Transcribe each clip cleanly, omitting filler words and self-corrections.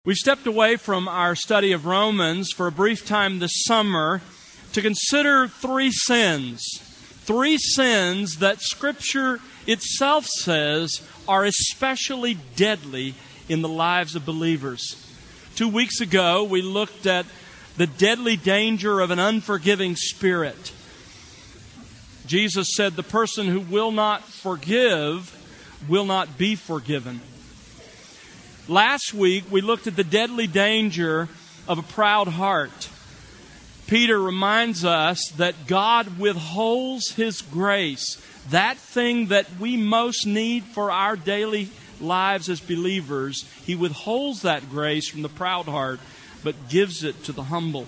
We've stepped away from our study of Romans for a brief time this summer to consider three sins that Scripture itself says are especially deadly in the lives of believers. 2 weeks ago, we looked at the deadly danger of an unforgiving spirit. Jesus said the person who will not forgive will not be forgiven. Last week, we looked at the deadly danger of a proud heart. Peter reminds us that God withholds His grace, that thing that we most need for our daily lives as believers. He withholds that grace from the proud heart, but gives it to the humble.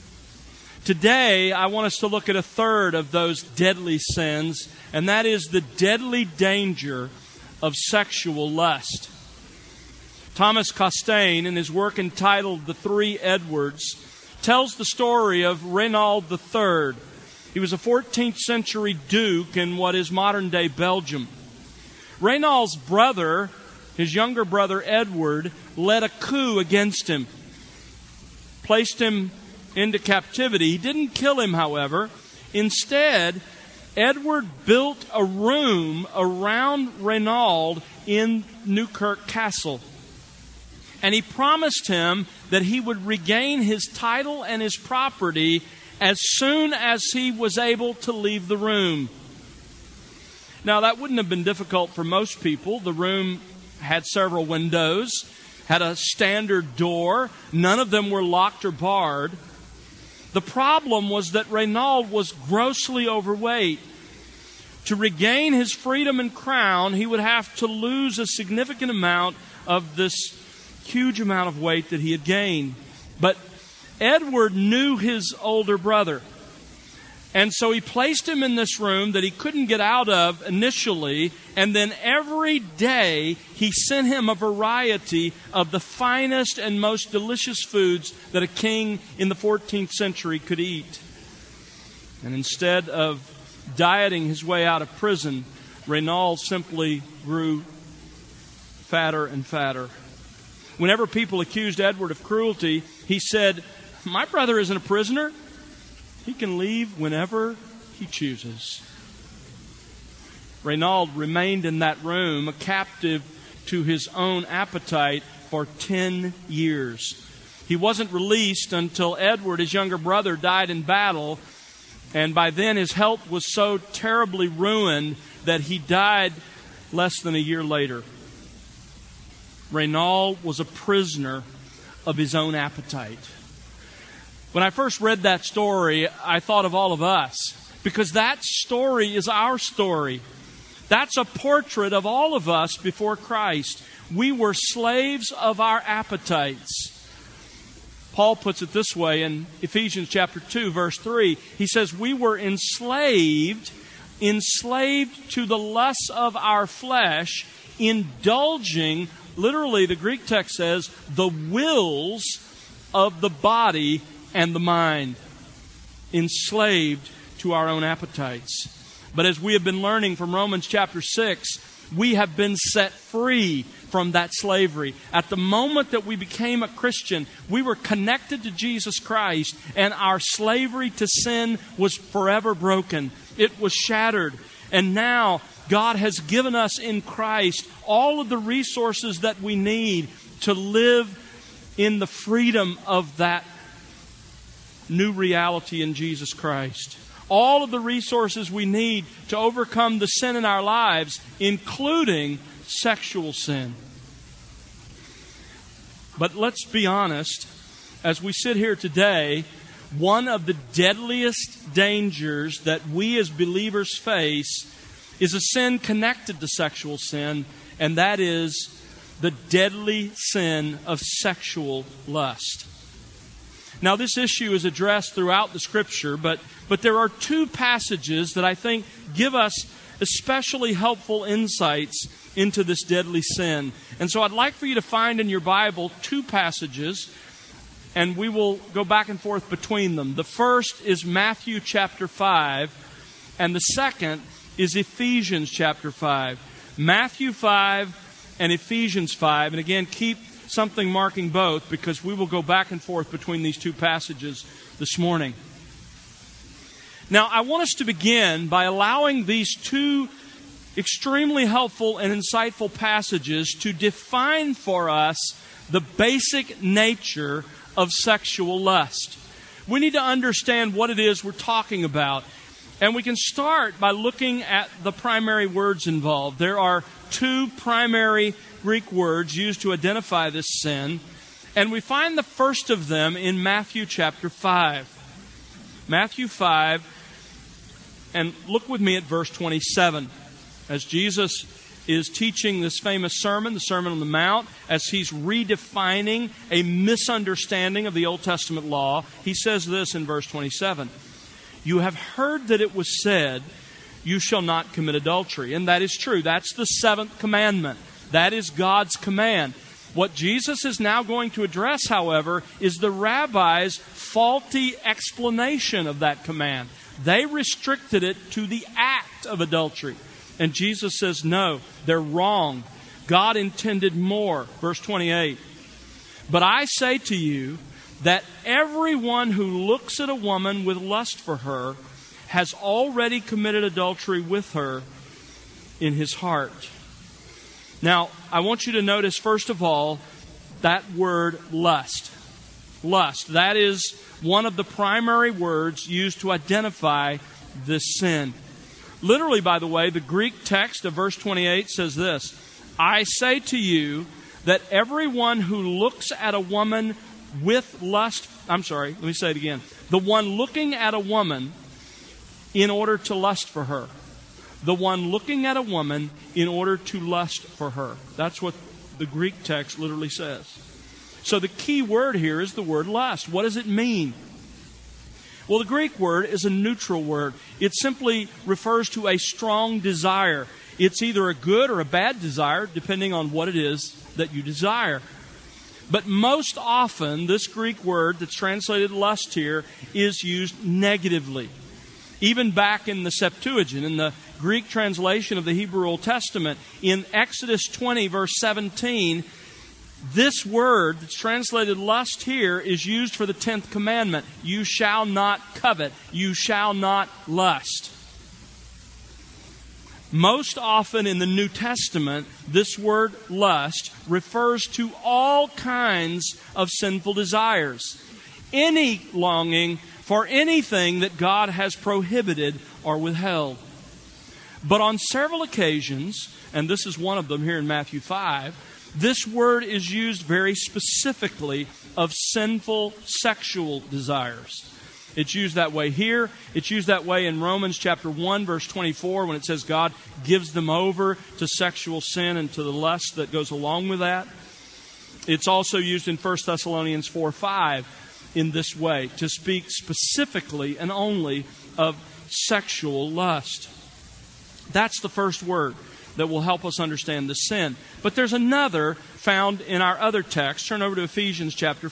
Today, I want us to look at a third of those deadly sins, and that is the deadly danger of sexual lust. Thomas Costain, in his work entitled The Three Edwards, tells the story of Reynald III. He was a 14th century duke in what is modern-day Belgium. Reynald's brother, his younger brother Edward, led a coup against him, placed him into captivity. He didn't kill him, however. Instead, Edward built a room around Reynald in Newkirk Castle. And he promised him that he would regain his title and his property as soon as he was able to leave the room. Now, that wouldn't have been difficult for most people. The room had several windows, had a standard door. None of them were locked or barred. The problem was that Reynald was grossly overweight. To regain his freedom and crown, he would have to lose a significant amount of this huge amount of weight that he had gained. But Edward knew his older brother. And so he placed him in this room that he couldn't get out of initially. And then every day he sent him a variety of the finest and most delicious foods that a king in the 14th century could eat. And instead of dieting his way out of prison, Reynald simply grew fatter and fatter. Whenever people accused Edward of cruelty, he said, "My brother isn't a prisoner. He can leave whenever he chooses." Reynald remained in that room, a captive to his own appetite, for 10 years. He wasn't released until Edward, his younger brother, died in battle, and by then his health was so terribly ruined that he died less than a year later. Reynald was a prisoner of his own appetite. When I first read that story, I thought of all of us, because that story is our story. That's a portrait of all of us before Christ. We were slaves of our appetites. Paul puts it this way in Ephesians chapter 2, verse 3. He says, we were enslaved to the lusts of our flesh, indulging, literally the Greek text says, the wills of the body and the mind, enslaved to our own appetites. But as we have been learning from Romans chapter 6, we have been set free from that slavery. At the moment that we became a Christian, we were connected to Jesus Christ, and our slavery to sin was forever broken. It was shattered. And now God has given us in Christ all of the resources that we need to live in the freedom of that new reality in Jesus Christ. All of the resources we need to overcome the sin in our lives, including sexual sin. But let's be honest, as we sit here today, one of the deadliest dangers that we as believers face is a sin connected to sexual sin, and that is the deadly sin of sexual lust. Now, this issue is addressed throughout the Scripture, but there are two passages that I think give us especially helpful insights into this deadly sin. And so I'd like for you to find in your Bible two passages, and we will go back and forth between them. The first is Matthew chapter 5, and the second is Ephesians chapter 5. Matthew 5 and Ephesians 5. And again, keep something marking both because we will go back and forth between these two passages this morning. Now, I want us to begin by allowing these two extremely helpful and insightful passages to define for us the basic nature of sexual lust. We need to understand what it is we're talking about. And we can start by looking at the primary words involved. There are two primary Greek words used to identify this sin. And we find the first of them in Matthew chapter 5. Matthew 5, and look with me at verse 27. As Jesus is teaching this famous sermon, the Sermon on the Mount, as he's redefining a misunderstanding of the Old Testament law, he says this in verse 27. You have heard that it was said, you shall not commit adultery. And that is true. That's the seventh commandment. That is God's command. What Jesus is now going to address, however, is the rabbis' faulty explanation of that command. They restricted it to the act of adultery. And Jesus says, no, they're wrong. God intended more. Verse 28. But I say to you that everyone who looks at a woman with lust for her has already committed adultery with her in his heart. Now, I want you to notice, first of all, that word lust. Lust. That is one of the primary words used to identify this sin. Literally, by the way, the Greek text of verse 28 says this, I say to you that everyone who looks at a woman with lust, let me say it again. The one looking at a woman in order to lust for her. The one looking at a woman in order to lust for her. That's what the Greek text literally says. So the key word here is the word lust. What does it mean? Well, the Greek word is a neutral word. It simply refers to a strong desire. It's either a good or a bad desire, depending on what it is that you desire. But most often, this Greek word that's translated lust here is used negatively. Even back in the Septuagint, in the Greek translation of the Hebrew Old Testament, in Exodus 20, verse 17, this word that's translated lust here is used for the 10th commandment. You shall not covet. You shall not lust. Most often in the New Testament, this word lust refers to all kinds of sinful desires. Any longing for anything that God has prohibited or withheld. But on several occasions, and this is one of them here in Matthew 5, this word is used very specifically of sinful sexual desires. It's used that way here. It's used that way in Romans chapter 1, verse 24, when it says God gives them over to sexual sin and to the lust that goes along with that. It's also used in 1 Thessalonians 4:5 in this way, to speak specifically and only of sexual lust. That's the first word that will help us understand the sin. But there's another found in our other text. Turn over to Ephesians chapter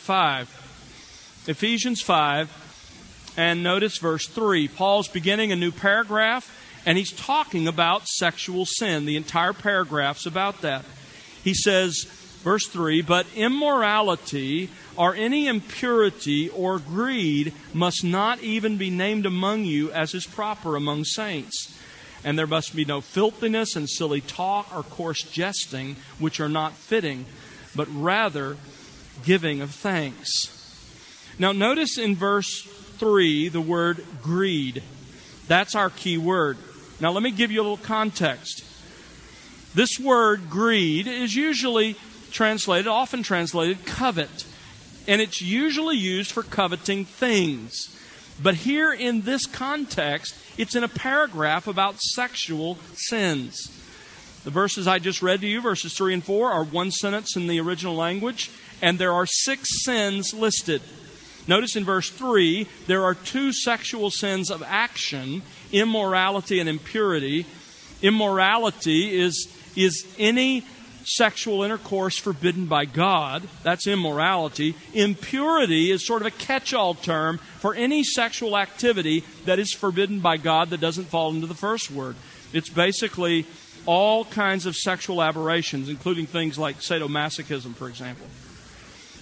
5. Ephesians 5, and notice verse 3. Paul's beginning a new paragraph, and he's talking about sexual sin. The entire paragraph's about that. He says, verse 3, but immorality or any impurity or greed must not even be named among you as is proper among saints. And there must be no filthiness and silly talk or coarse jesting, which are not fitting, but rather giving of thanks. Now notice in verse 3 the word greed. That's our key word. Now let me give you a little context. This word greed is usually often translated covet. And it's usually used for coveting things. But here in this context, it's in a paragraph about sexual sins. The verses I just read to you, verses 3 and 4, are one sentence in the original language, and there are 6 sins listed. Notice in verse 3, there are 2 sexual sins of action, immorality and impurity. Immorality is any sexual intercourse forbidden by God. That's immorality. Impurity is sort of a catch-all term for any sexual activity that is forbidden by God that doesn't fall into the first word. It's basically all kinds of sexual aberrations, including things like sadomasochism, for example.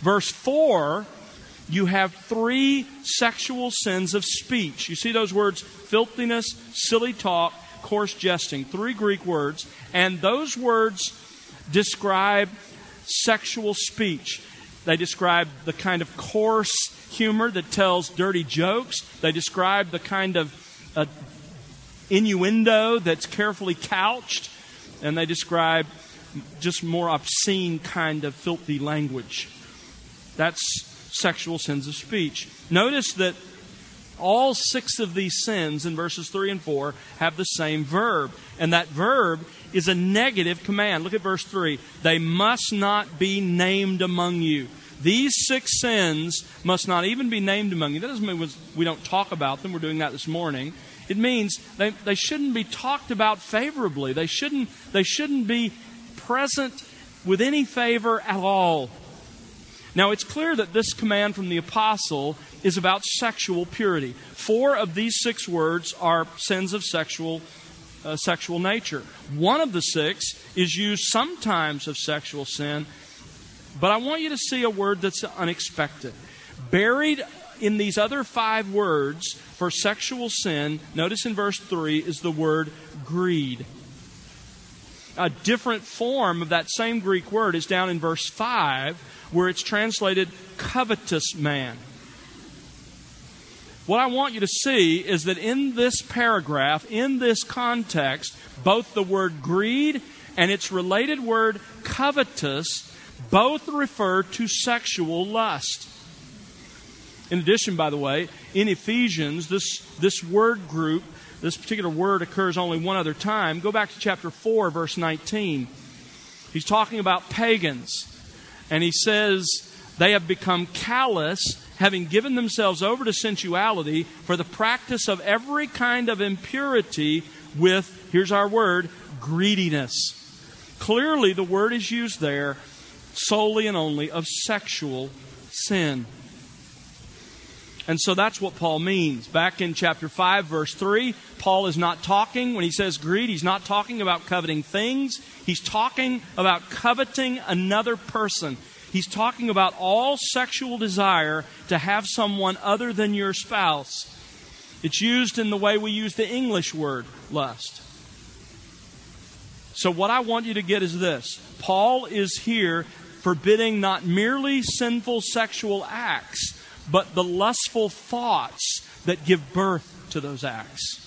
Verse 4, you have 3 sexual sins of speech. You see those words, filthiness, silly talk, coarse jesting. 3 Greek words. And those words describe sexual speech. They describe the kind of coarse humor that tells dirty jokes. They describe the kind of innuendo that's carefully couched. And they describe just more obscene kind of filthy language. That's sexual sins of speech. Notice that all 6 of these sins in verses 3 and 4 have the same verb. And that verb is a negative command. Look at verse 3. They must not be named among you. These 6 sins must not even be named among you. That doesn't mean we don't talk about them. We're doing that this morning. It means they shouldn't be talked about favorably. They shouldn't be present with any favor at all. Now, it's clear that this command from the apostle is about sexual purity. 4 of these 6 words are sins of sexual nature. One of the 6 is used sometimes of sexual sin, but I want you to see a word that's unexpected. Buried in these other 5 words for sexual sin, notice in verse 3, is the word greed. A different form of that same Greek word is down in verse 5, where it's translated covetous man. What I want you to see is that in this paragraph, in this context, both the word greed and its related word covetous both refer to sexual lust. In addition, by the way, in Ephesians, this word group, this particular word occurs only one other time. Go back to chapter 4, verse 19. He's talking about pagans. And he says, they have become callous, having given themselves over to sensuality for the practice of every kind of impurity with, here's our word, greediness. Clearly, the word is used there solely and only of sexual sin. And so that's what Paul means. Back in chapter 5, verse 3, Paul is not talking, when he says greed, he's not talking about coveting things. He's talking about coveting another person. He's talking about all sexual desire to have someone other than your spouse. It's used in the way we use the English word lust. So what I want you to get is this. Paul is here forbidding not merely sinful sexual acts, but the lustful thoughts that give birth to those acts.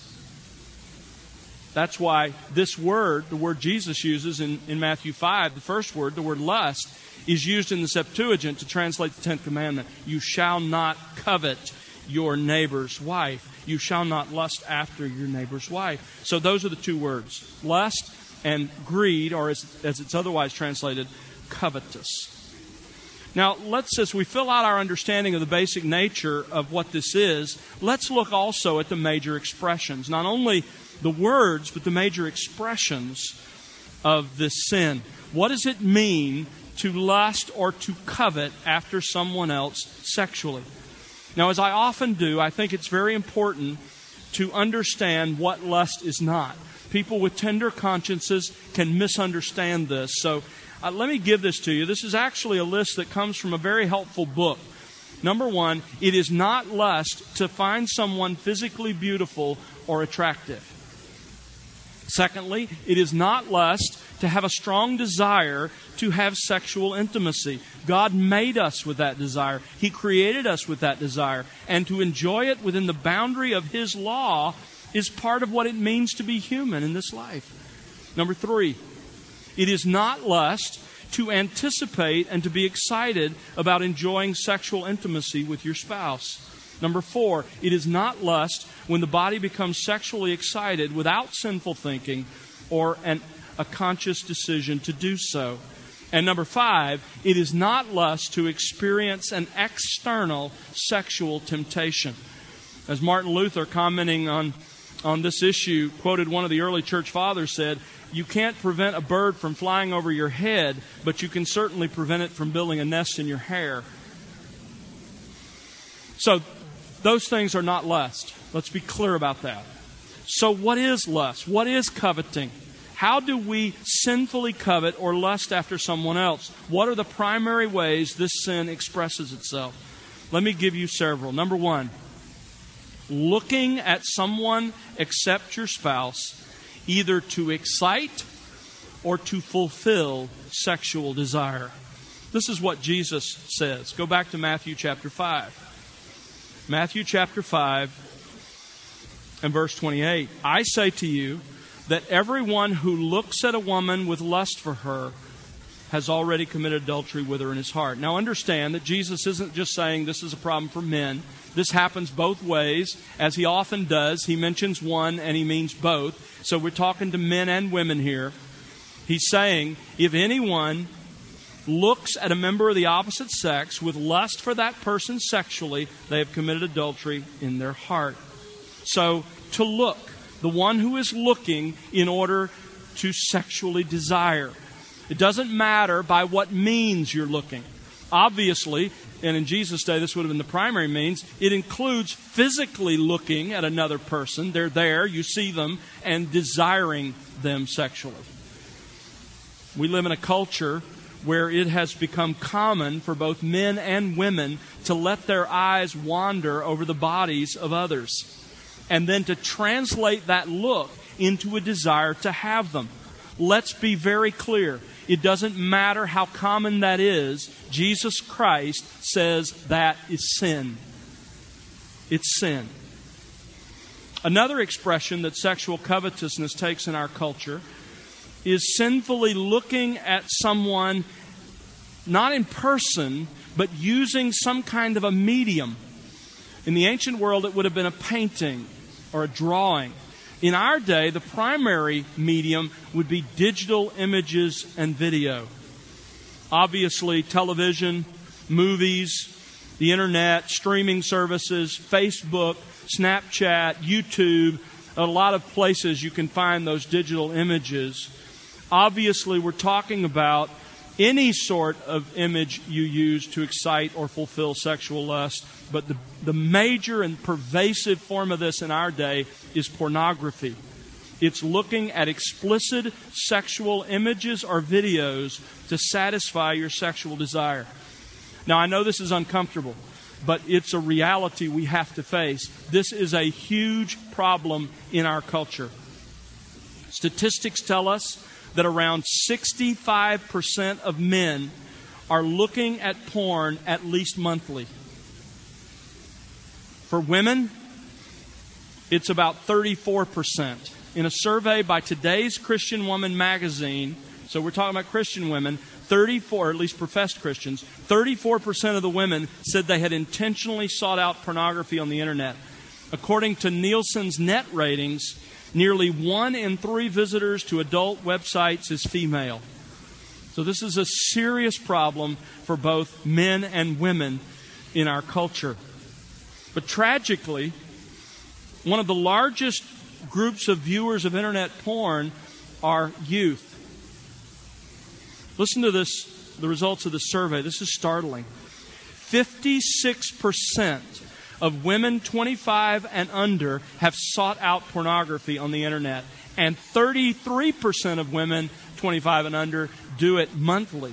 That's why this word, the word Jesus uses in Matthew 5, the first word, the word lust, is used in the Septuagint to translate the 10th commandment. You shall not covet your neighbor's wife. You shall not lust after your neighbor's wife. So those are the 2 words, lust and greed, or as it's otherwise translated, covetous. Now, as we fill out our understanding of the basic nature of what this is, let's look also at the major expressions. Not only the words, but the major expressions of this sin. What does it mean to lust or to covet after someone else sexually? Now, as I often do, I think it's very important to understand what lust is not. People with tender consciences can misunderstand this. So let me give this to you. This is actually a list that comes from a very helpful book. Number 1, it is not lust to find someone physically beautiful or attractive. Secondly, it is not lust to have a strong desire to have sexual intimacy. God made us with that desire. He created us with that desire. And to enjoy it within the boundary of His law is part of what it means to be human in this life. Number 3, it is not lust to anticipate and to be excited about enjoying sexual intimacy with your spouse. Number 4, it is not lust when the body becomes sexually excited without sinful thinking or a conscious decision to do so. And number 5, it is not lust to experience an external sexual temptation. As Martin Luther, commenting on this issue, quoted one of the early church fathers, said, "You can't prevent a bird from flying over your head, but you can certainly prevent it from building a nest in your hair." So those things are not lust. Let's be clear about that. So what is lust? What is coveting? How do we sinfully covet or lust after someone else? What are the primary ways this sin expresses itself? Let me give you several. Number one, looking at someone except your spouse, either to excite or to fulfill sexual desire. This is what Jesus says. Go back to Matthew chapter 5. Matthew chapter 5 and verse 28. I say to you that everyone who looks at a woman with lust for her has already committed adultery with her in his heart. Now understand that Jesus isn't just saying this is a problem for men. This happens both ways, as he often does. He mentions one and he means both. So we're talking to men and women here. He's saying if anyone looks at a member of the opposite sex with lust for that person sexually, they have committed adultery in their heart. So to look, the one who is looking in order to sexually desire. It doesn't matter by what means you're looking. Obviously, and in Jesus' day this would have been the primary means, it includes physically looking at another person. They're there, you see them, and desiring them sexually. We live in a culture where it has become common for both men and women to let their eyes wander over the bodies of others, and then to translate that look into a desire to have them. Let's be very clear. It doesn't matter how common that is. Jesus Christ says that is sin. It's sin. Another expression that sexual covetousness takes in our culture is sinfully looking at someone, not in person, but using some kind of a medium. In the ancient world, it would have been a painting or a drawing. In our day, the primary medium would be digital images and video. Obviously, television, movies, the internet, streaming services, Facebook, Snapchat, YouTube, a lot of places you can find those digital images. Obviously, we're talking about any sort of image you use to excite or fulfill sexual lust. But the major and pervasive form of this in our day is pornography. It's looking at explicit sexual images or videos to satisfy your sexual desire. Now, I know this is uncomfortable, but it's a reality we have to face. This is a huge problem in our culture. Statistics tell us that around 65% of men are looking at porn at least monthly. For women, it's about 34%. In a survey by Today's Christian Woman magazine, so we're talking about Christian women, 34, at least professed Christians, 34% of the women said they had intentionally sought out pornography on the internet. According to Nielsen's net ratings, nearly 1 in 3 visitors to adult websites is female. So this is a serious problem for both men and women in our culture. But tragically, one of the largest groups of viewers of internet porn are youth. Listen to this, the results of the survey. This is startling. 56% of women 25 and under have sought out pornography on the internet, and 33% of women 25 and under do it monthly.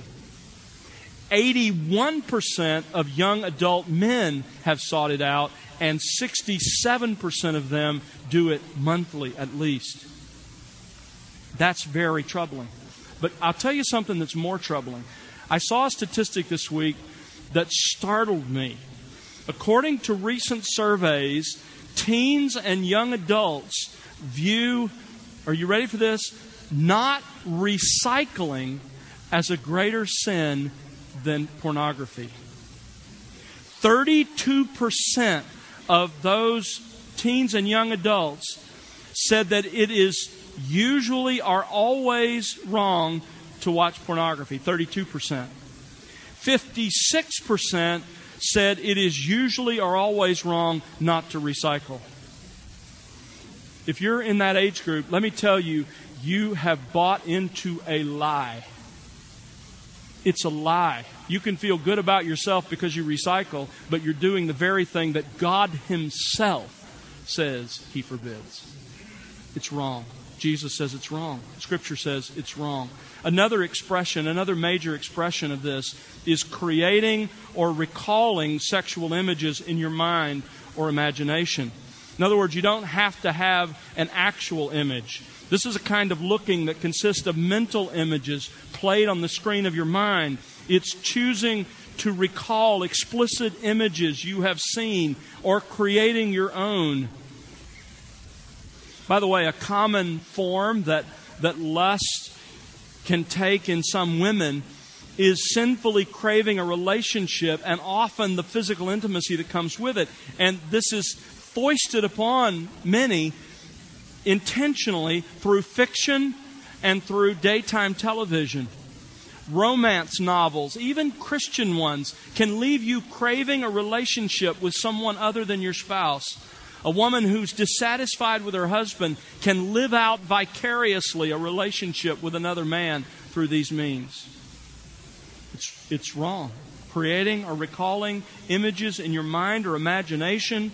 81% of young adult men have sought it out, and 67% of them do it monthly at least. That's very troubling. But I'll tell you something that's more troubling. I saw a statistic this week that startled me. According to recent surveys, teens and young adults view, are you ready for this? Not recycling as a greater sin than pornography. 32% of those teens and young adults said that it is usually or always wrong to watch pornography. 32%. 56% said it is usually or always wrong not to recycle. If you're in that age group, let me tell you, you have bought into a lie. It's a lie. You can feel good about yourself because you recycle, but you're doing the very thing that God Himself says He forbids. It's wrong. Jesus says it's wrong. Scripture says it's wrong. Another major expression of this is creating or recalling sexual images in your mind or imagination. In other words, you don't have to have an actual image. This is a kind of looking that consists of mental images played on the screen of your mind. It's choosing to recall explicit images you have seen or creating your own. By the way, a common form that lust can take in some women is sinfully craving a relationship and often the physical intimacy that comes with it. And this is foisted upon many intentionally through fiction and through daytime television. Romance novels, even Christian ones, can leave you craving a relationship with someone other than your spouse. A woman who's dissatisfied with her husband can live out vicariously a relationship with another man through these means. It's wrong. Creating or recalling images in your mind or imagination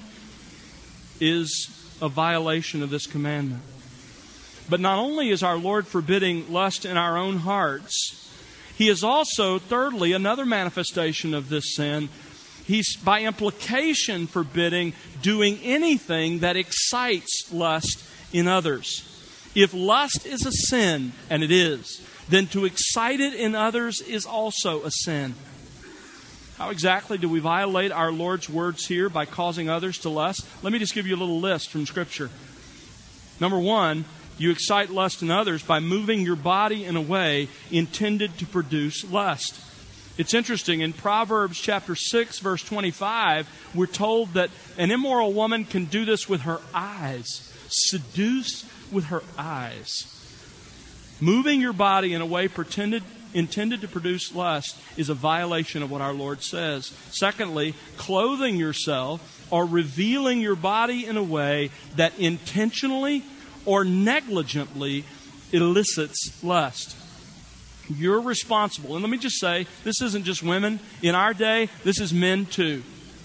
is a violation of this commandment. But not only is our Lord forbidding lust in our own hearts, He is also, thirdly, another manifestation of this sin. He's, by implication, forbidding doing anything that excites lust in others. If lust is a sin, and it is, then to excite it in others is also a sin. How exactly do we violate our Lord's words here by causing others to lust? Let me just give you a little list from Scripture. Number one, you excite lust in others by moving your body in a way intended to produce lust. It's interesting, in Proverbs chapter 6, verse 25, we're told that an immoral woman can do this with her eyes. Seduce with her eyes. Moving your body in a way intended to produce lust is a violation of what our Lord says. Secondly, clothing yourself or revealing your body in a way that intentionally or negligently elicits lust. You're responsible. And let me just say, this isn't just women. In our day, this is men too.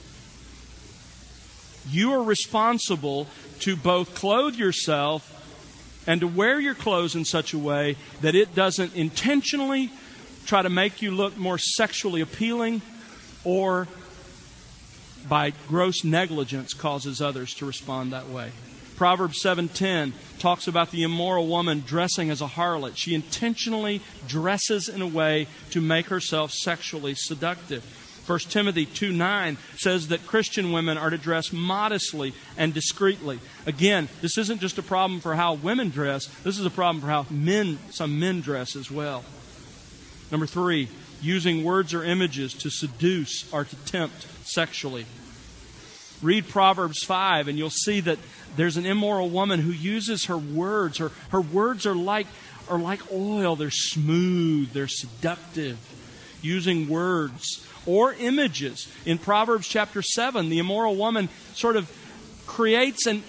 You are responsible to both clothe yourself and to wear your clothes in such a way that it doesn't intentionally try to make you look more sexually appealing or by gross negligence causes others to respond that way. Proverbs 7:10 talks about the immoral woman dressing as a harlot. She intentionally dresses in a way to make herself sexually seductive. 1 Timothy 2:9 says that Christian women are to dress modestly and discreetly. Again, this isn't just a problem for how women dress. This is a problem for how some men dress as well. Number 3, using words or images to seduce or to tempt sexually. Read Proverbs 5 and you'll see that there's an immoral woman who uses her words. Her words are like oil. They're smooth. They're seductive. Using words or images. In Proverbs chapter 7, the immoral woman sort of creates an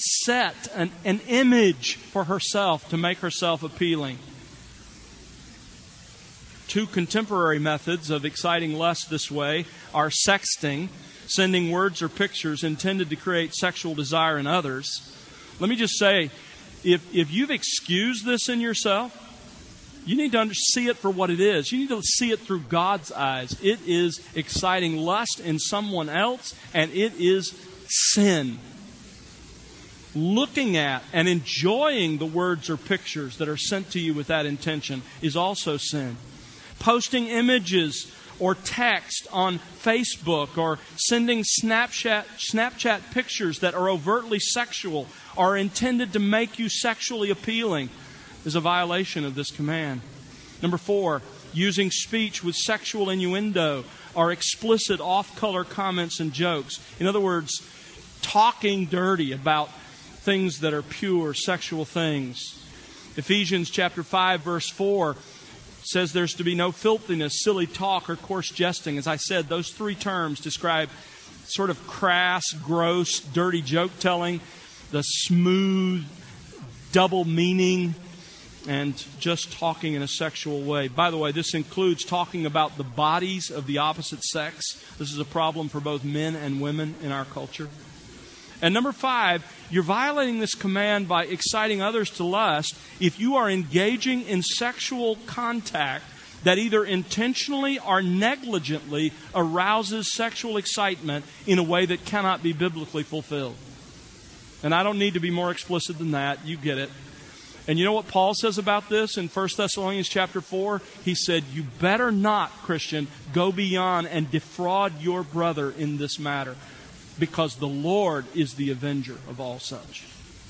image for herself to make herself appealing. 2 contemporary methods of exciting lust this way are sexting, sending words or pictures intended to create sexual desire in others. Let me just say, if you've excused this in yourself, you need to see it for what it is. You need to see it through God's eyes. It is exciting lust in someone else, and it is sin. Looking at and enjoying the words or pictures that are sent to you with that intention is also sin. Posting images or text on Facebook or sending Snapchat pictures that are overtly sexual or intended to make you sexually appealing is a violation of this command. Number 4, using speech with sexual innuendo or explicit off-color comments and jokes. In other words, talking dirty about things that are pure sexual things. Ephesians chapter 5, verse 4 says there's to be no filthiness, silly talk, or coarse jesting. As I said, those 3 terms describe sort of crass, gross, dirty joke-telling, the smooth, double meaning, and just talking in a sexual way. By the way, this includes talking about the bodies of the opposite sex. This is a problem for both men and women in our culture. And number 5, you're violating this command by exciting others to lust if you are engaging in sexual contact that either intentionally or negligently arouses sexual excitement in a way that cannot be biblically fulfilled. And I don't need to be more explicit than that. You get it. And you know what Paul says about this in 1 Thessalonians chapter 4? He said, you better not, Christian, go beyond and defraud your brother in this matter, because the Lord is the avenger of all such.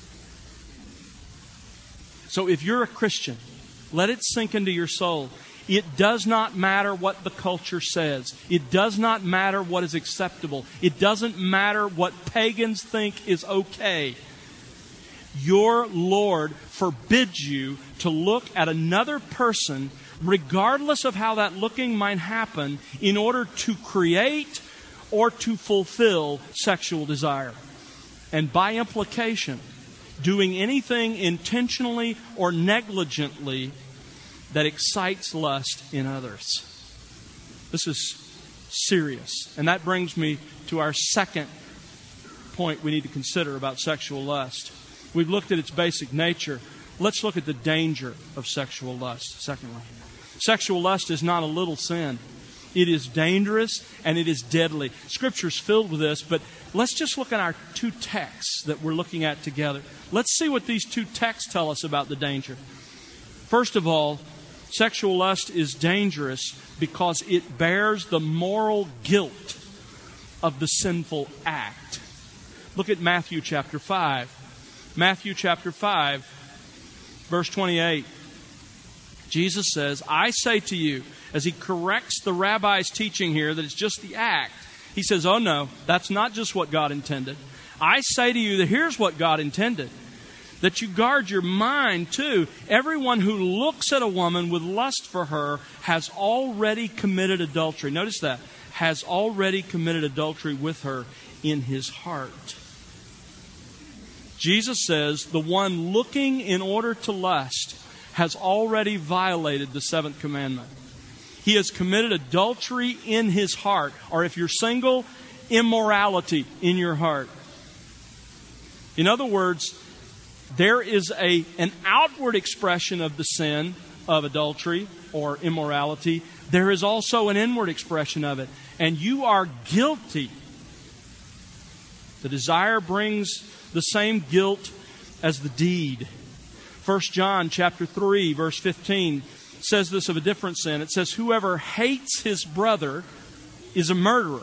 So if you're a Christian, let it sink into your soul. It does not matter what the culture says. It does not matter what is acceptable. It doesn't matter what pagans think is okay. Your Lord forbids you to look at another person, regardless of how that looking might happen, in order to create or to fulfill sexual desire. And by implication, doing anything intentionally or negligently that excites lust in others. This is serious. And that brings me to our second point we need to consider about sexual lust. We've looked at its basic nature. Let's look at the danger of sexual lust, secondly. Sexual lust is not a little sin. It is dangerous and it is deadly. Scripture's filled with this, but let's just look at our 2 texts that we're looking at together. Let's see what these 2 texts tell us about the danger. First of all, sexual lust is dangerous because it bears the moral guilt of the sinful act. Look at Matthew chapter 5. Matthew chapter 5, verse 28. Jesus says, I say to you, as he corrects the rabbi's teaching here that it's just the act, he says, oh no, that's not just what God intended. I say to you that here's what God intended. That you guard your mind too. Everyone who looks at a woman with lust for her has already committed adultery. Notice that. Has already committed adultery with her in his heart. Jesus says the one looking in order to lust has already violated the 7th commandment. He has committed adultery in his heart. Or if you're single, immorality in your heart. In other words, there is an outward expression of the sin of adultery or immorality. There is also an inward expression of it. And you are guilty. The desire brings the same guilt as the deed. 1 John chapter 3, verse 15 says this of a different sin. It says, whoever hates his brother is a murderer.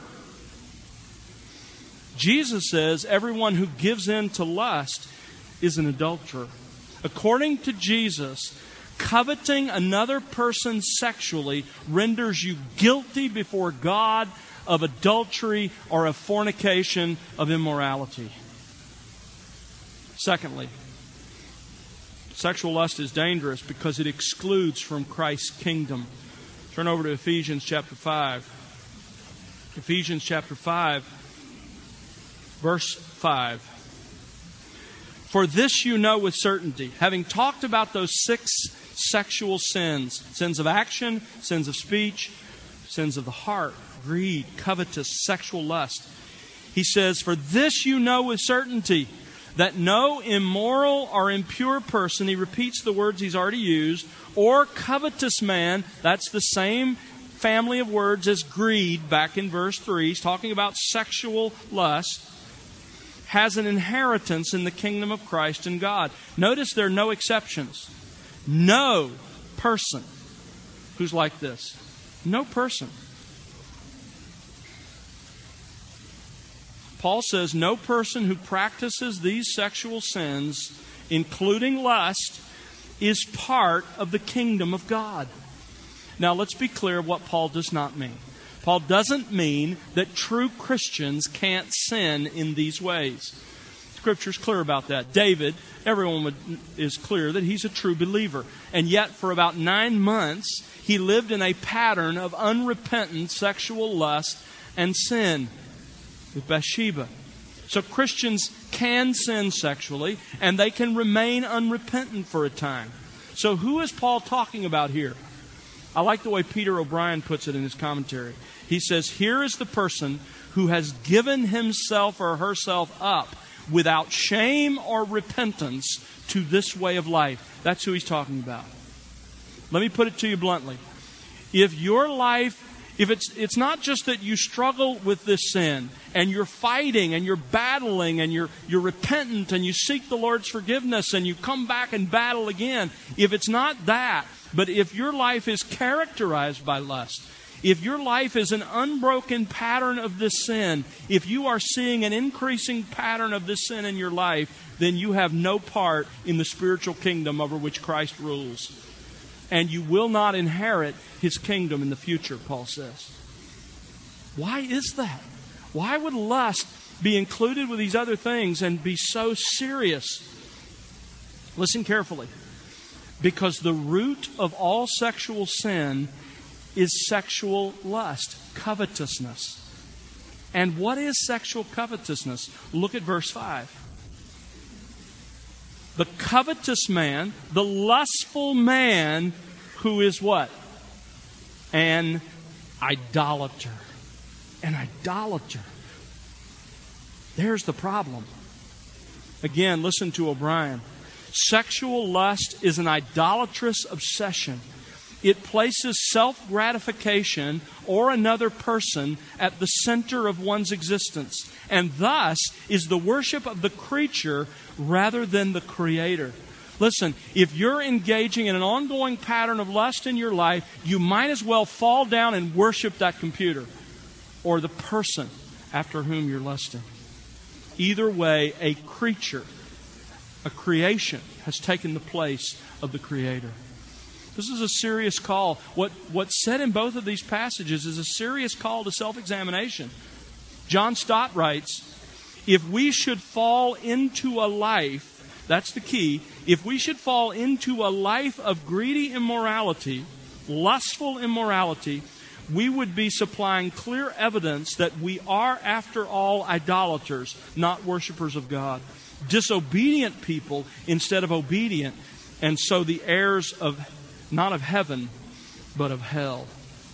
Jesus says everyone who gives in to lust is an adulterer. According to Jesus, coveting another person sexually renders you guilty before God of adultery or of fornication, of immorality. Secondly, sexual lust is dangerous because it excludes from Christ's kingdom. Turn over to Ephesians chapter 5. Ephesians chapter 5, verse 5. For this you know with certainty, having talked about those 6 sexual sins, sins of action, sins of speech, sins of the heart, greed, covetous, sexual lust. He says, for this you know with certainty, that no immoral or impure person, he repeats the words he's already used, or covetous man, that's the same family of words as greed back in verse 3. He's talking about sexual lust, has an inheritance in the kingdom of Christ and God. Notice there are no exceptions. No person who's like this. No person. Paul says no person who practices these sexual sins, including lust, is part of the kingdom of God. Now let's be clear what Paul does not mean. Paul doesn't mean that true Christians can't sin in these ways. Scripture's clear about that. David, everyone is clear that he's a true believer. And yet for about 9 months, he lived in a pattern of unrepentant sexual lust and sin with Bathsheba. So Christians can sin sexually, and they can remain unrepentant for a time. So who is Paul talking about here? I like the way Peter O'Brien puts it in his commentary. He says, here is the person who has given himself or herself up without shame or repentance to this way of life. That's who he's talking about. Let me put it to you bluntly. If your life, if it's not just that you struggle with this sin and you're fighting and you're battling and you're repentant and you seek the Lord's forgiveness and you come back and battle again, if it's not that, but if your life is characterized by lust, if your life is an unbroken pattern of this sin, if you are seeing an increasing pattern of this sin in your life, then you have no part in the spiritual kingdom over which Christ rules. And you will not inherit His kingdom in the future, Paul says. Why is that? Why would lust be included with these other things and be so serious? Listen carefully. Because the root of all sexual sin is sexual lust, covetousness. And what is sexual covetousness? Look at verse 5. The covetous man, the lustful man, who is what? An idolater. An idolater. There's the problem. Again, listen to O'Brien. Sexual lust is an idolatrous obsession. It places self-gratification or another person at the center of one's existence, and thus is the worship of the creature rather than the Creator. Listen, if you're engaging in an ongoing pattern of lust in your life, you might as well fall down and worship that computer or the person after whom you're lusting. Either way, a creature, a creation, has taken the place of the Creator. This is a serious call. What's said in both of these passages is a serious call to self-examination. John Stott writes, if we should fall into a life, that's the key, if we should fall into a life of greedy immorality, lustful immorality, we would be supplying clear evidence that we are, after all, idolaters, not worshipers of God. Disobedient people instead of obedient, and so the heirs of not of heaven, but of hell.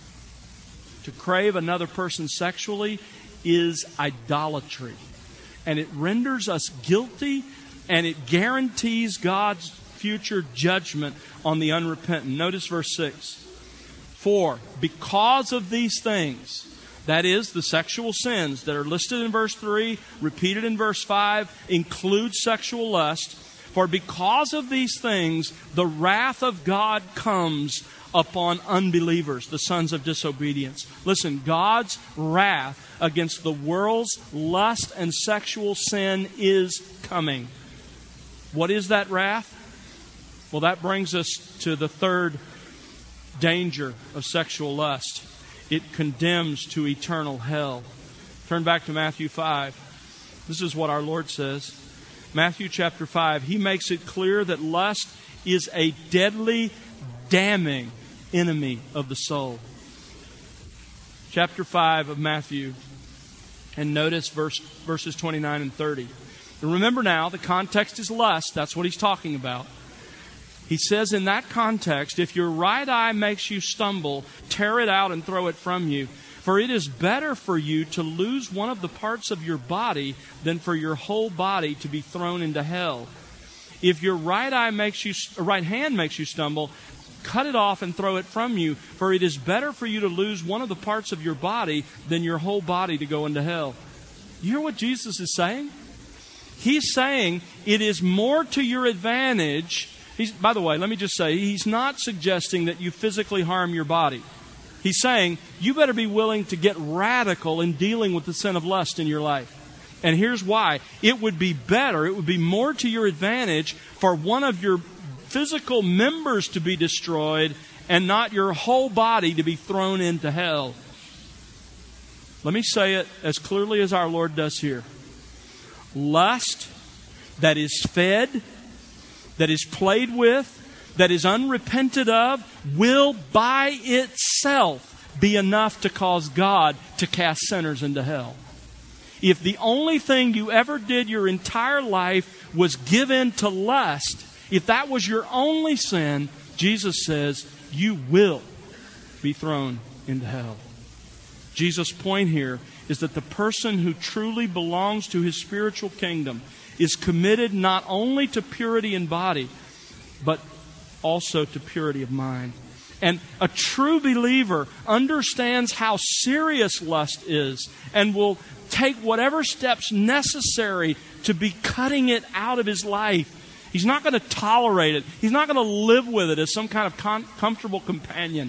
To crave another person sexually is idolatry. And it renders us guilty, and it guarantees God's future judgment on the unrepentant. Notice verse 6. For because of these things, that is, the sexual sins that are listed in verse 3, repeated in verse 5, include sexual lust. For because of these things, the wrath of God comes upon unbelievers, the sons of disobedience. Listen, God's wrath against the world's lust and sexual sin is coming. What is that wrath? Well, that brings us to the third danger of sexual lust. It condemns to eternal hell. Turn back to Matthew 5. This is what our Lord says. Matthew chapter 5, He makes it clear that lust is a deadly, damning enemy of the soul. Chapter 5 of Matthew, and notice verses 29 and 30. And remember now, the context is lust. That's what He's talking about. He says in that context, if your right eye makes you stumble, tear it out and throw it from you. For it is better for you to lose one of the parts of your body than for your whole body to be thrown into hell. If your right hand makes you stumble, cut it off and throw it from you. For it is better for you to lose one of the parts of your body than your whole body to go into hell. You hear what Jesus is saying? He's saying it is more to your advantage. By the way, let me just say, He's not suggesting that you physically harm your body. He's saying, you better be willing to get radical in dealing with the sin of lust in your life. And here's why. It would be better, it would be more to your advantage for one of your physical members to be destroyed and not your whole body to be thrown into hell. Let me say it as clearly as our Lord does here. Lust that is fed, that is played with, that is unrepented of, will by itself be enough to cause God to cast sinners into hell. If the only thing you ever did your entire life was give in to lust, if that was your only sin, Jesus says you will be thrown into hell. Jesus' point here is that the person who truly belongs to His spiritual kingdom is committed not only to purity in body, but also to purity of mind. And a true believer understands how serious lust is and will take whatever steps necessary to be cutting it out of his life. He's not going to tolerate it. He's not going to live with it as some kind of comfortable companion.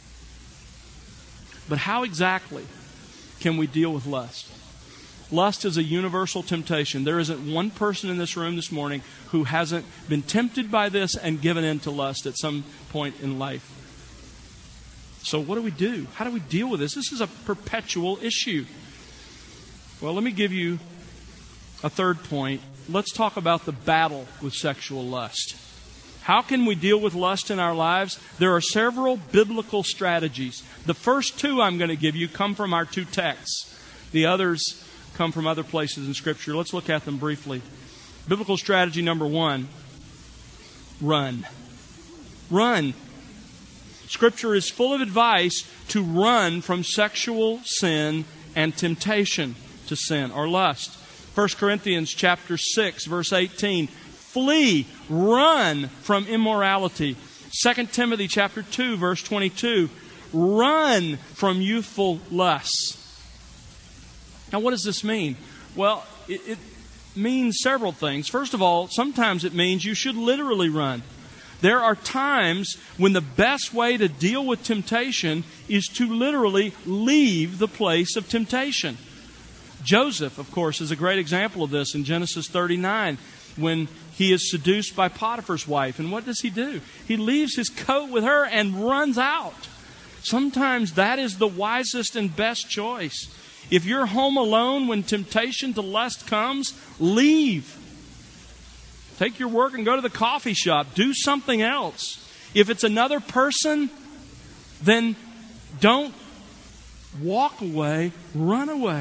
But how exactly can we deal with lust? Lust is a universal temptation. There isn't one person in this room this morning who hasn't been tempted by this and given in to lust at some point in life. So what do we do? How do we deal with this? This is a perpetual issue. Well, let me give you a third point. Let's talk about the battle with sexual lust. How can we deal with lust in our lives? There are several biblical strategies. The first two I'm going to give you come from our two texts. The others come from other places in Scripture. Let's look at them briefly. Biblical strategy number one, run. Run. Scripture is full of advice to run from sexual sin and temptation to sin or lust. 1 Corinthians chapter 6, verse 18, flee, run from immorality. 2 Timothy chapter 2, verse 22, run from youthful lusts. Now, what does this mean? Well, it means several things. First of all, sometimes it means you should literally run. There are times when the best way to deal with temptation is to literally leave the place of temptation. Joseph, of course, is a great example of this in Genesis 39 when he is seduced by Potiphar's wife. And what does he do? He leaves his coat with her and runs out. Sometimes that is the wisest and best choice. If you're home alone when temptation to lust comes, leave. Take your work and go to the coffee shop. Do something else. If it's another person, then don't walk away, run away.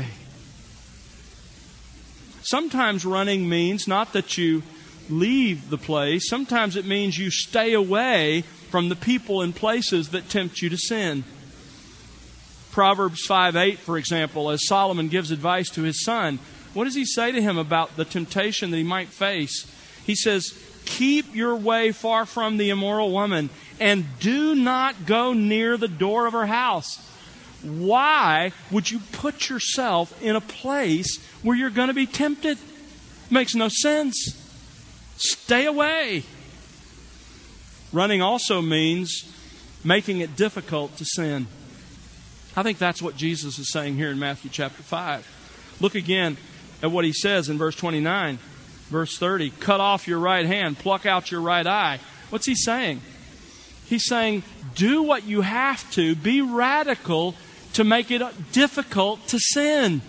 Sometimes running means not that you leave the place. Sometimes it means you stay away from the people and places that tempt you to sin. Proverbs 5:8, for example, as Solomon gives advice to his son, what does he say to him about the temptation that he might face? He says, keep your way far from the immoral woman and do not go near the door of her house. Why would you put yourself in a place where you're going to be tempted? Makes no sense. Stay away. Running also means making it difficult to sin. I think that's what Jesus is saying here in Matthew chapter 5. Look again at what he says in verse 29. Verse 30, cut off your right hand, pluck out your right eye. What's he saying? He's saying, do what you have to, be radical to make it difficult to sin.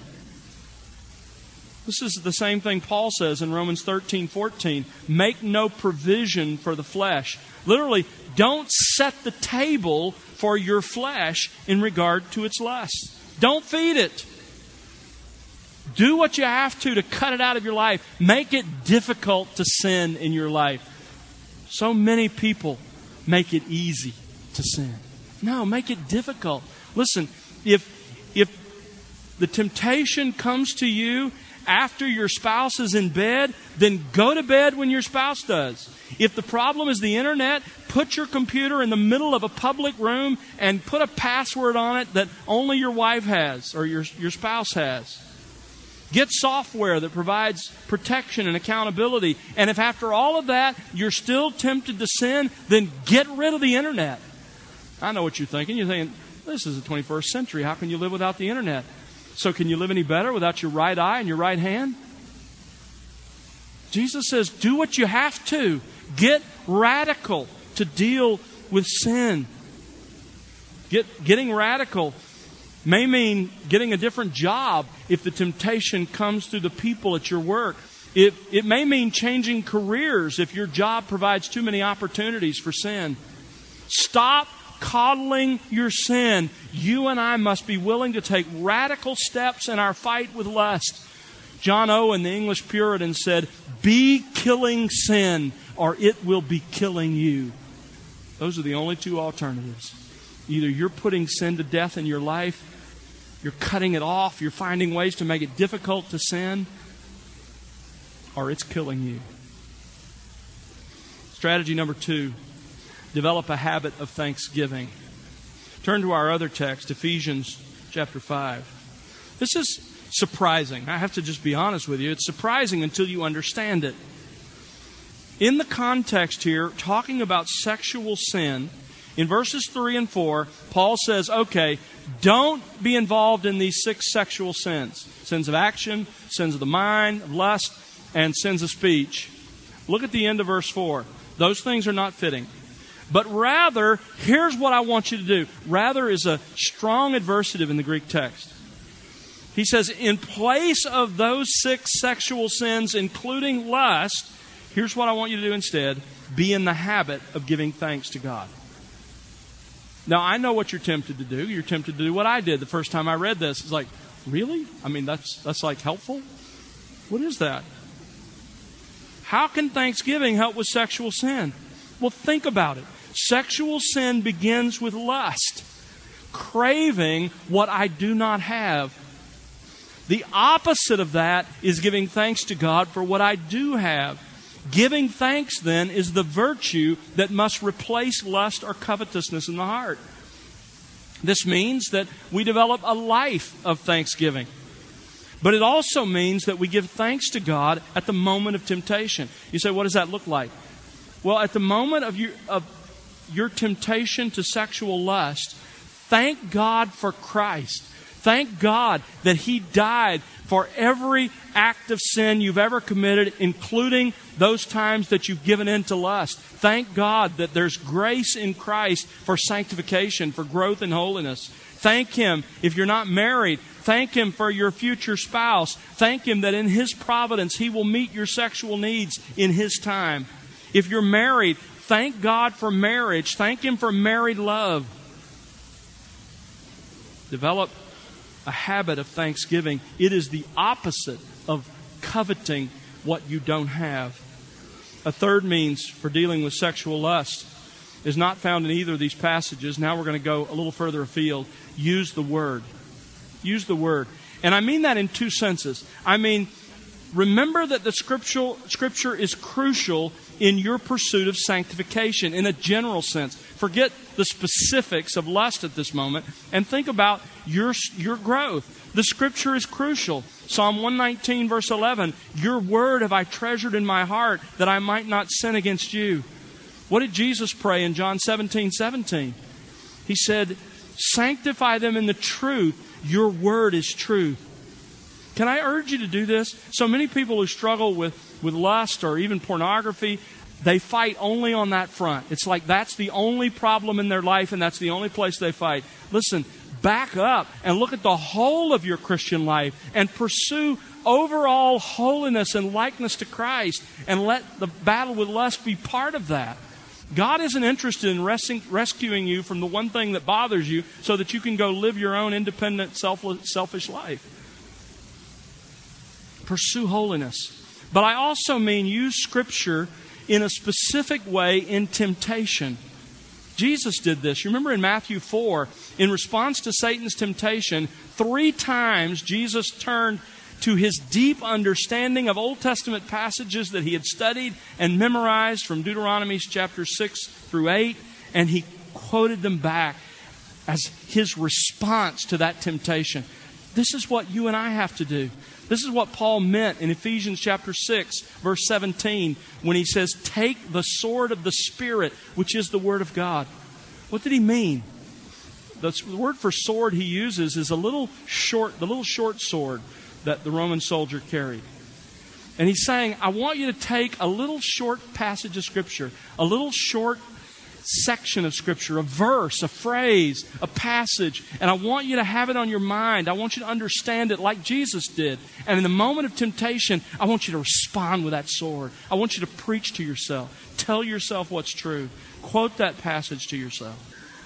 This is the same thing Paul says in Romans 13:14. Make no provision for the flesh. Literally, don't set the table for your flesh in regard to its lusts. Don't feed it. Do what you have to cut it out of your life. Make it difficult to sin in your life. So many people make it easy to sin. No, make it difficult. Listen, if the temptation comes to you after your spouse is in bed, then go to bed when your spouse does. If the problem is the internet, put your computer in the middle of a public room and put a password on it that only your wife has or your spouse has. Get software that provides protection and accountability. And if after all of that you're still tempted to sin, then get rid of the internet. I know what you're thinking. You're thinking, this is the 21st century. How can you live without the internet? So can you live any better without your right eye and your right hand? Jesus says, do what you have to. Get radical to deal with sin. Getting radical may mean getting a different job if the temptation comes through the people at your work. It may mean changing careers if your job provides too many opportunities for sin. Stop coddling your sin. You and I must be willing to take radical steps in our fight with lust. John Owen, the English Puritan, said, be killing sin or it will be killing you. Those are the only two alternatives. Either you're putting sin to death in your life, you're cutting it off, you're finding ways to make it difficult to sin, or it's killing you. Strategy number 2, develop a habit of thanksgiving. Turn to our other text, Ephesians chapter 5. This is surprising. I have to just be honest with you. It's surprising until you understand it. In the context here, talking about sexual sin, in verses 3 and 4, Paul says, okay, don't be involved in these 6 sexual sins. Sins of action, sins of the mind, of lust, and sins of speech. Look at the end of verse 4. Those things are not fitting. But rather, here's what I want you to do. Rather is a strong adversative in the Greek text. He says, in place of those 6 sexual sins, including lust, here's what I want you to do instead. Be in the habit of giving thanks to God. Now, I know what you're tempted to do. You're tempted to do what I did the first time I read this. It's like, really? I mean, that's like helpful? What is that? How can thanksgiving help with sexual sin? Well, think about it. Sexual sin begins with lust, craving what I do not have. The opposite of that is giving thanks to God for what I do have. Giving thanks, then, is the virtue that must replace lust or covetousness in the heart. This means that we develop a life of thanksgiving. But it also means that we give thanks to God at the moment of temptation. You say, what does that look like? Well, at the moment of your temptation to sexual lust, thank God for Christ. Thank God that He died for every act of sin you've ever committed, including those times that you've given in to lust. Thank God that there's grace in Christ for sanctification, for growth in holiness. Thank Him if you're not married. Thank Him for your future spouse. Thank Him that in His providence He will meet your sexual needs in His time. If you're married, thank God for marriage. Thank Him for married love. Develop a habit of thanksgiving. It is the opposite of coveting what you don't have. A third means for dealing with sexual lust is not found in either of these passages. Now we're going to go a little further afield. Use the Word. Use the Word. And I mean that in 2 senses. I mean, remember that the Scripture is crucial in your pursuit of sanctification in a general sense. Forget the specifics of lust at this moment and think about your growth. The Scripture is crucial. Psalm 119 verse 11, your word have I treasured in my heart that I might not sin against you. What did Jesus pray in John 17:17? He said, sanctify them in the truth. Your word is truth. Can I urge you to do this? So many people who struggle with lust or even pornography, they fight only on that front. It's like that's the only problem in their life and that's the only place they fight. Listen, back up and look at the whole of your Christian life and pursue overall holiness and likeness to Christ and let the battle with lust be part of that. God isn't interested in rescuing you from the one thing that bothers you so that you can go live your own independent, selfish life. Pursue holiness. But I also mean use Scripture in a specific way in temptation. Jesus did this. You remember in Matthew 4, in response to Satan's temptation, 3 times Jesus turned to His deep understanding of Old Testament passages that He had studied and memorized from Deuteronomy chapter 6 through 8, and He quoted them back as His response to that temptation. This is what you and I have to do. This is what Paul meant in Ephesians chapter 6, verse 17, when he says, take the sword of the Spirit, which is the Word of God. What did he mean? The word for sword he uses is the little short sword that the Roman soldier carried. And he's saying, I want you to take a little short passage of Scripture, a little short section of Scripture, a verse, a phrase, a passage, and I want you to have it on your mind. I want you to understand it like Jesus did. And in the moment of temptation, I want you to respond with that sword. I want you to preach to yourself. Tell yourself what's true. Quote that passage to yourself.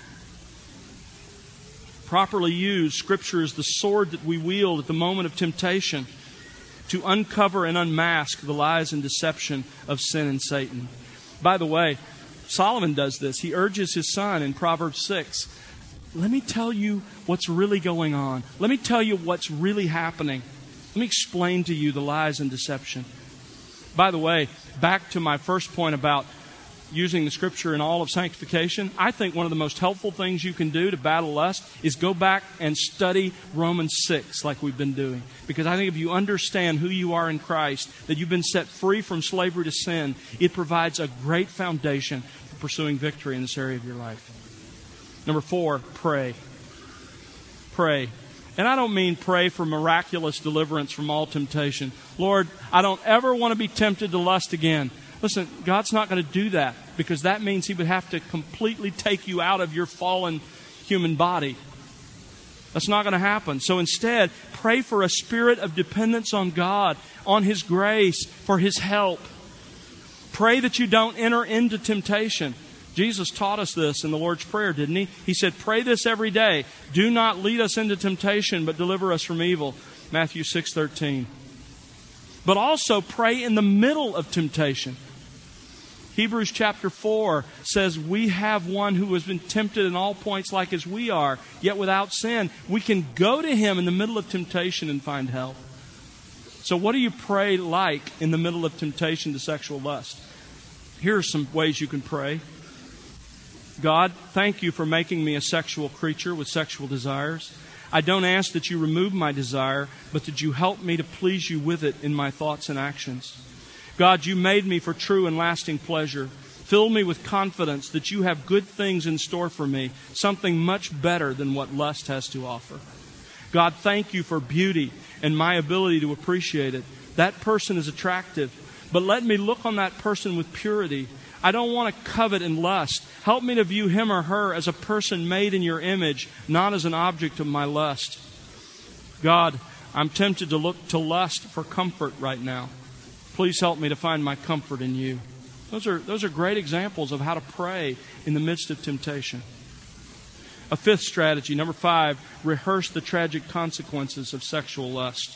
Properly used, Scripture is the sword that we wield at the moment of temptation to uncover and unmask the lies and deception of sin and Satan. By the way, Solomon does this. He urges his son in Proverbs 6, let me tell you what's really going on. Let me tell you what's really happening. Let me explain to you the lies and deception. By the way, back to my first point about using the Scripture in all of sanctification, I think one of the most helpful things you can do to battle lust is go back and study Romans 6 like we've been doing. Because I think if you understand who you are in Christ, that you've been set free from slavery to sin, it provides a great foundation for pursuing victory in this area of your life. Number 4, pray. Pray. And I don't mean pray for miraculous deliverance from all temptation. Lord, I don't ever want to be tempted to lust again. Listen, God's not going to do that because that means He would have to completely take you out of your fallen human body. That's not going to happen. So instead, pray for a spirit of dependence on God, on His grace, for His help. Pray that you don't enter into temptation. Jesus taught us this in the Lord's Prayer, didn't He? He said, pray this every day. Do not lead us into temptation, but deliver us from evil. Matthew 6:13. But also pray in the middle of temptation. Hebrews chapter 4 says we have one who has been tempted in all points like as we are, yet without sin. We can go to Him in the middle of temptation and find help. So what do you pray like in the middle of temptation to sexual lust? Here are some ways you can pray. God, thank You for making me a sexual creature with sexual desires. I don't ask that You remove my desire, but that You help me to please You with it in my thoughts and actions. God, You made me for true and lasting pleasure. Fill me with confidence that You have good things in store for me, something much better than what lust has to offer. God, thank You for beauty and my ability to appreciate it. That person is attractive, but let me look on that person with purity. I don't want to covet and lust. Help me to view him or her as a person made in Your image, not as an object of my lust. God, I'm tempted to look to lust for comfort right now. Please help me to find my comfort in You. Those are great examples of how to pray in the midst of temptation. A fifth strategy, number 5, rehearse the tragic consequences of sexual lust.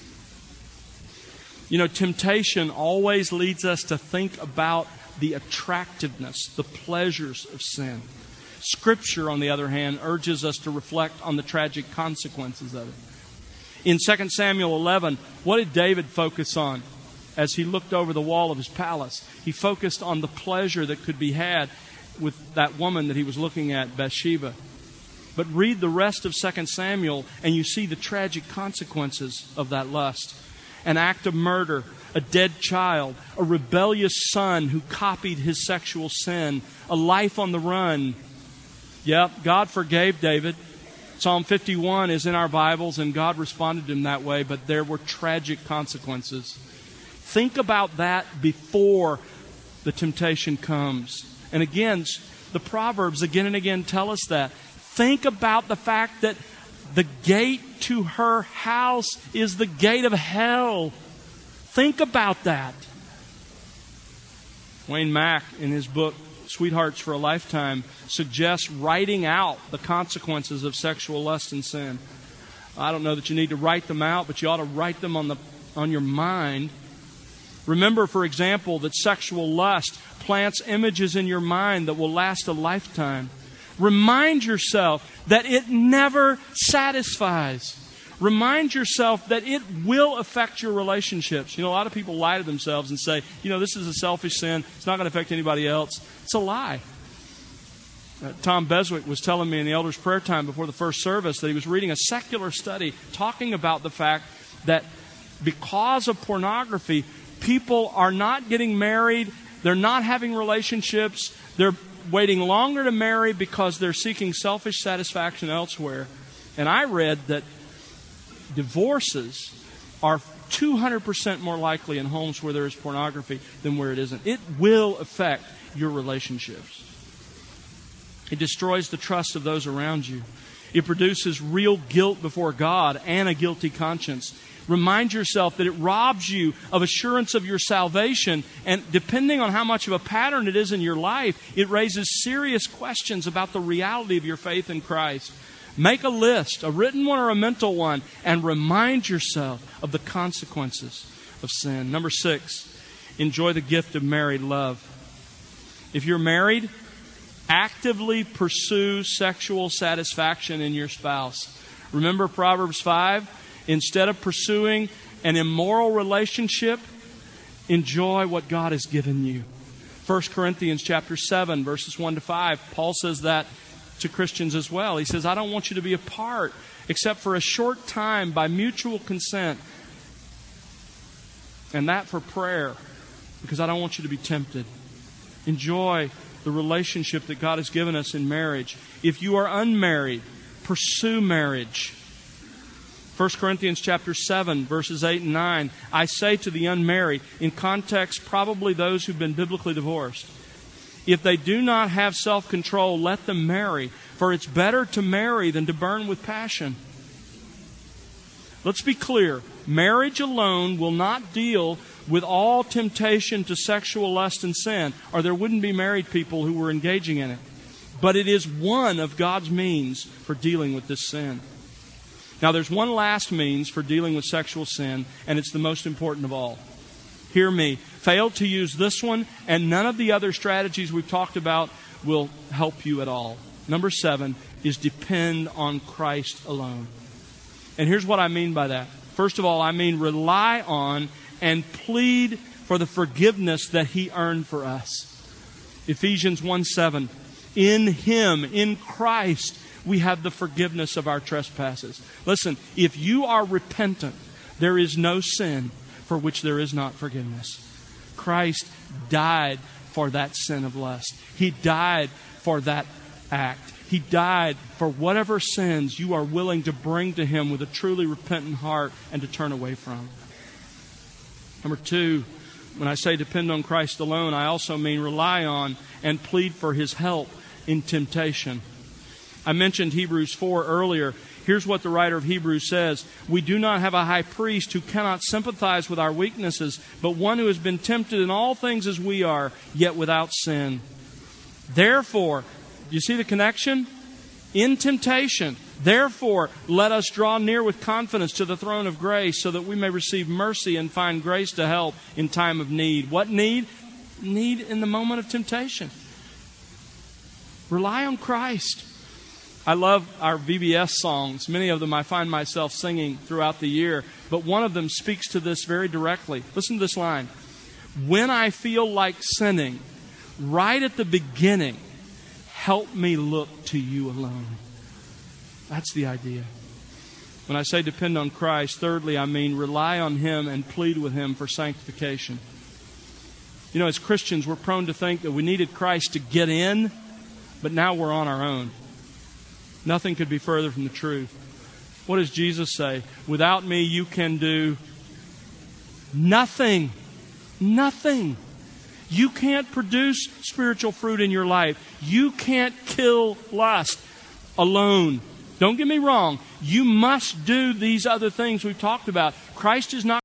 You know, temptation always leads us to think about the attractiveness, the pleasures of sin. Scripture, on the other hand, urges us to reflect on the tragic consequences of it. In 2 Samuel 11, what did David focus on as he looked over the wall of his palace? He focused on the pleasure that could be had with that woman that he was looking at, Bathsheba. But read the rest of 2 Samuel and you see the tragic consequences of that lust. An act of murder, a dead child, a rebellious son who copied his sexual sin, a life on the run. Yep, God forgave David. Psalm 51 is in our Bibles and God responded to him that way, but there were tragic consequences. Think about that before the temptation comes. And again, the Proverbs again and again tell us that. Think about the fact that the gate to her house is the gate of hell. Think about that. Wayne Mack, in his book, Sweethearts for a Lifetime, suggests writing out the consequences of sexual lust and sin. I don't know that you need to write them out, but you ought to write them on your mind. Remember, for example, that sexual lust plants images in your mind that will last a lifetime. Remind yourself that it never satisfies. Remind yourself that it will affect your relationships. You know, a lot of people lie to themselves and say, this is a selfish sin. It's not going to affect anybody else. It's a lie. Tom Beswick was telling me in the elders' prayer time before the first service that he was reading a secular study talking about the fact that because of pornography, people are not getting married. They're not having relationships. They're waiting longer to marry because they're seeking selfish satisfaction elsewhere. And I read that divorces are 200% more likely in homes where there is pornography than where it isn't. It will affect your relationships. It destroys the trust of those around you. It produces real guilt before God and a guilty conscience. Remind yourself that it robs you of assurance of your salvation, and depending on how much of a pattern it is in your life, it raises serious questions about the reality of your faith in Christ. Make a list, a written one or a mental one, and remind yourself of the consequences of sin. Number 6, enjoy the gift of married love. If you're married, actively pursue sexual satisfaction in your spouse. Remember Proverbs 5? Instead of pursuing an immoral relationship, Enjoy what God has given you. 1 Corinthians chapter 7, verses 1 to 5, Paul says that to Christians as well. He says, I don't want you to be apart except for a short time by mutual consent. And that for prayer, because I don't want you to be tempted. Enjoy the relationship that God has given us in marriage. If you are unmarried, pursue marriage. 1 Corinthians chapter 7, verses 8 and 9, I say to the unmarried, in context probably those who've been biblically divorced, if they do not have self-control, let them marry, for it's better to marry than to burn with passion. Let's be clear. Marriage alone will not deal with all temptation to sexual lust and sin, or there wouldn't be married people who were engaging in it. But it is one of God's means for dealing with this sin. Now, there's one last means for dealing with sexual sin, and it's the most important of all. Hear me. Fail to use this one, and none of the other strategies we've talked about will help you at all. Number 7 is depend on Christ alone. And here's what I mean by that. First of all, I mean rely on and plead for the forgiveness that He earned for us. Ephesians 1:7. In Him, in Christ, we have the forgiveness of our trespasses. Listen, if you are repentant, there is no sin for which there is not forgiveness. Christ died for that sin of lust. He died for that act. He died for whatever sins you are willing to bring to Him with a truly repentant heart and to turn away from. Number 2, when I say depend on Christ alone, I also mean rely on and plead for His help in temptation. I mentioned Hebrews 4 earlier. Here's what the writer of Hebrews says. We do not have a high priest who cannot sympathize with our weaknesses, but one who has been tempted in all things as we are, yet without sin. Therefore, you see the connection? In temptation, therefore, let us draw near with confidence to the throne of grace so that we may receive mercy and find grace to help in time of need. What need? Need in the moment of temptation. Rely on Christ. I love our VBS songs. Many of them I find myself singing throughout the year. But one of them speaks to this very directly. Listen to this line. When I feel like sinning, right at the beginning, help me look to You alone. That's the idea. When I say depend on Christ, thirdly, I mean rely on Him and plead with Him for sanctification. You know, as Christians, we're prone to think that we needed Christ to get in, but now we're on our own. Nothing could be further from the truth. What does Jesus say? Without me, you can do nothing. Nothing. You can't produce spiritual fruit in your life. You can't kill lust alone. Don't get me wrong. You must do these other things we've talked about. Christ is not